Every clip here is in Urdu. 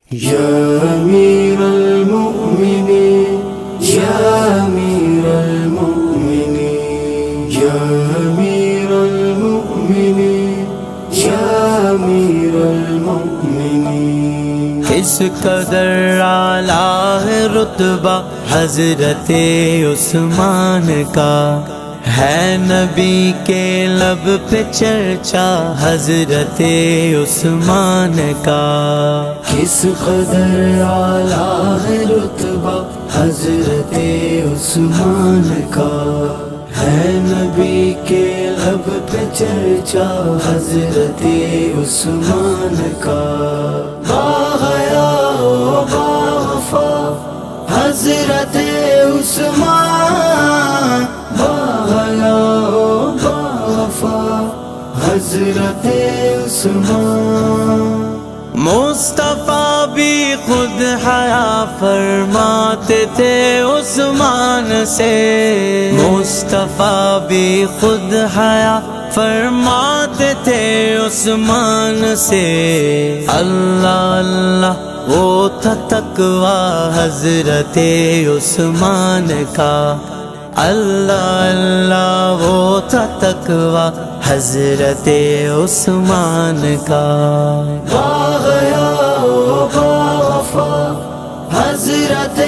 یا امیر المؤمنین یا امیر المؤمنین یا امیر المؤمنین یا امیر المؤمنین۔ اس قدر اعلیٰ ہے رتبہ حضرت عثمان کا، ہے نبی کے لب پہ چرچا حضرت عثمان کا۔ کس قدر اعلیٰ ہے رتبہ حضرت عثمان کا، ہے نبی کے لب پہ چرچا حضرت عثمان کا۔ باحیا و باوفا حضرت عثمان، باحیا و باوفا حضرت عثمان۔ مصطفیٰ بھی خود حیا فرماتے تھے عثمان سے، مصطفیٰ بھی خود حیا فرماتے تھے عثمان سے۔ اللہ اللہ وہ تھا تقویٰ حضرت عثمان کا، اللہ اللہ وہ تھا تقویٰ حضرت عثمان کا۔ باحیا و باوفا حضرت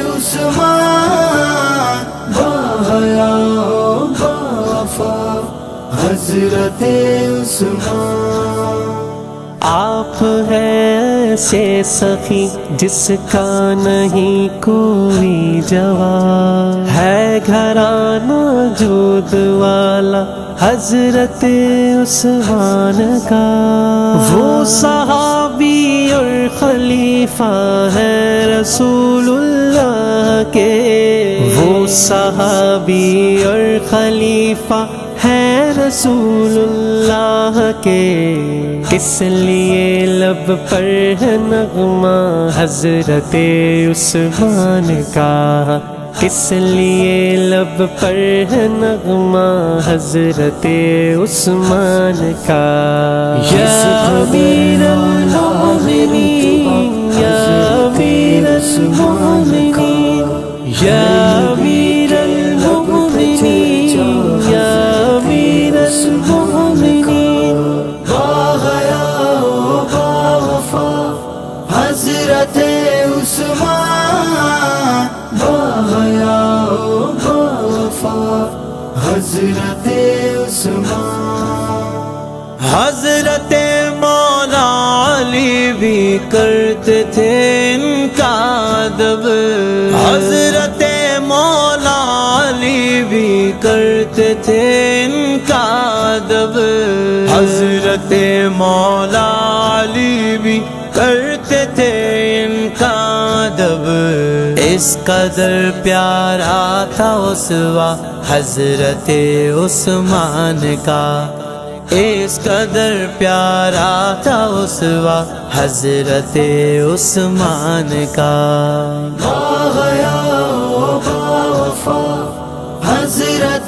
عثمان، باحیا و باوفا حضرت عثمان۔ آپ ہے ایسے سخی جس کا نہیں کوئی جواب، ہے گھرانہ جود والا حضرت عثمان کا۔ وہ صحابی اور خلیفہ ہے رسول اللہ کے، وہ صحابی اور خلیفہ ہے رسول اللہ کے۔ کس لیے لب پر ہے نغمہ حضرت عثمان کا، کس لیے لب پر ہے نغمہ حضرت عثمان کا۔ یا امیر المؤمنین یا امیر المؤمنین یا امیر المؤمنین یا امیر المؤمنین۔ باحیا و باوفا حضرت عثمان، باحیا و باوفا حضرت عثمان۔ حضرت مولا علی بھی کرتے تھے ان کا ادب، حضرت مولا علی بھی کرتے تھے ان کا ادب، حضرت مولا علی بھی کرتے تھے ان کا ادب۔ اس قدر پیارا تھا اسوہ حضرت عثمان کا، اس قدر پیارا تھا اسوہ حضرت عثمان کا۔ باحیا و باوفا حضرت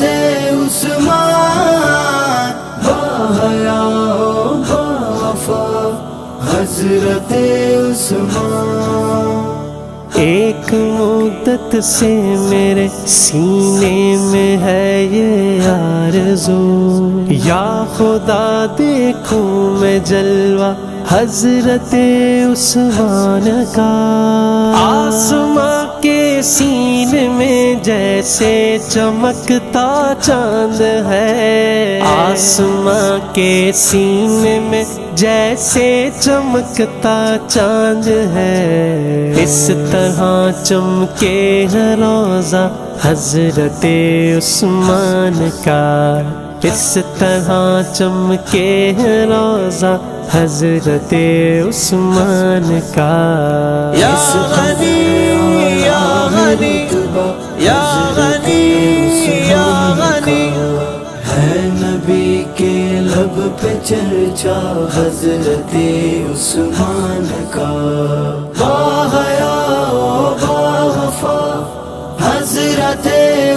عثمان، باحیا و باوفا حضرت عثمان۔ ایک مدت سے میرے سینے میں ہے یہ آرزو، یا خدا دیکھوں میں جلوہ حضرت عثمان کا۔ آسماں کے سینے میں جیسے چمکتا چاند ہے، آسماں کے سینے میں جیسے چمکتا چاند ہے، اس طرح چمکے ہے روضہ حضرت عثمان کا، اس طرح چمکے ہے روضہ حضرت عثمان کا۔ یا غنی یا غنی یا غنی یا غنی، ہے نبی کے لب پہ چرچا حضرت عثمان کا۔ باحیا و باوفا حضرت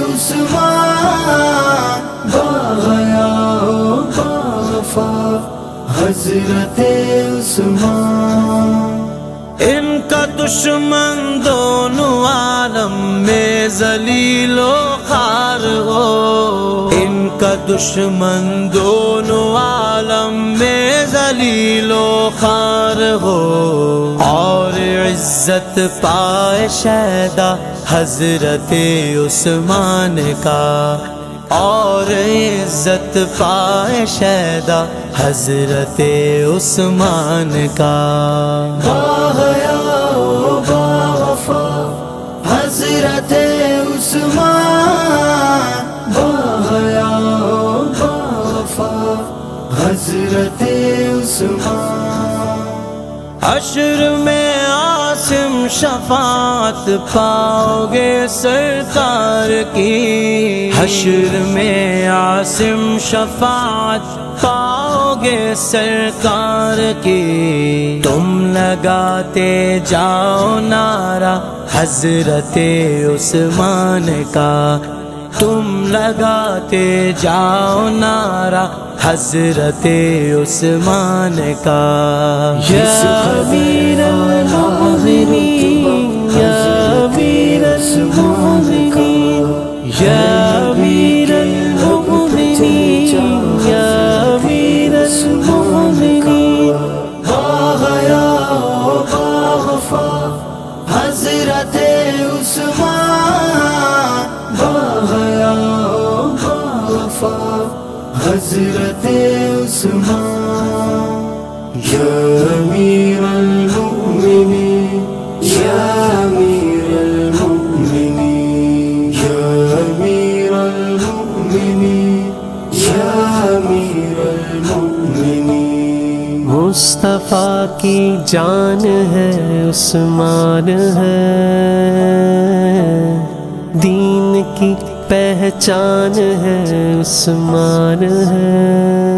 عثمان، باحیا و باوفا حضرت عثمان۔ ان کا دشمن دونوں عالم میں ذلیل و خوار ہو، ان کا دشمن دونوں عالم میں ذلیل و خوار ہو، اور عزت پائے شیدا حضرت عثمان کا، اور عزت پائے شیدا حضرت عثمان کا۔ باحیا و باوفا حضرت عثمان، باحیا و باوفا حضرت عثمان۔ حشر میں عاصم شفاعت پاؤ گے سرکار کی، حشر میں عاصم شفاعت پاؤ گے سرکار کی، تم لگاتے جاؤ نعرہ حضرت عثمان کا، تم لگاتے جاؤ نعرہ حضرت عثمان کا۔ یا امیر المؤمنین، یا امیر المؤمنین، یا امیر المؤمنین، یا امیر المؤمنین، باحیا و باوفا حضرت عثمان، باحیا و باوفا حضرت عثمان۔ یا امیر المؤمنین، یا امیر المؤمنین، یا امیر المؤمنین، یا امیر المؤمنین۔ مصطفیٰ کی جان ہے عثمان ہے، دین کی پہچان ہے عثمان ہے،